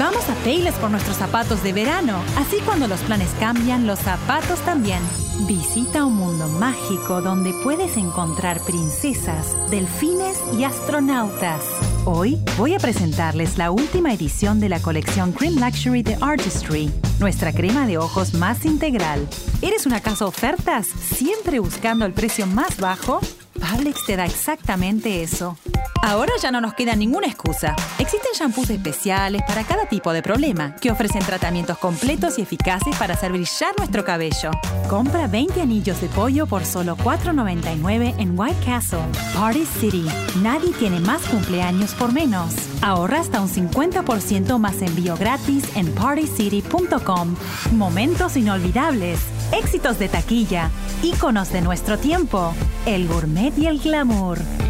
Vamos a Payless por nuestros zapatos de verano. Así cuando los planes cambian, los zapatos también. Visita un mundo mágico donde puedes encontrar princesas, delfines y astronautas. Hoy voy a presentarles la última edición de la colección Cream Luxury de Artistry, nuestra crema de ojos más integral. ¿Eres una casa ofertas? ¿Siempre buscando el precio más bajo? Publix te da exactamente eso. Ahora ya no nos queda ninguna excusa. Existen shampoos especiales para cada tipo de problema que ofrecen tratamientos completos y eficaces para hacer brillar nuestro cabello. Compra 20 anillos de pollo por solo $4.99 en White Castle. Party City. Nadie tiene más cumpleaños por menos. Ahorra hasta un 50% más envío gratis en partycity.com. Momentos inolvidables. Éxitos de taquilla. Íconos de nuestro tiempo. El gourmet y el glamour.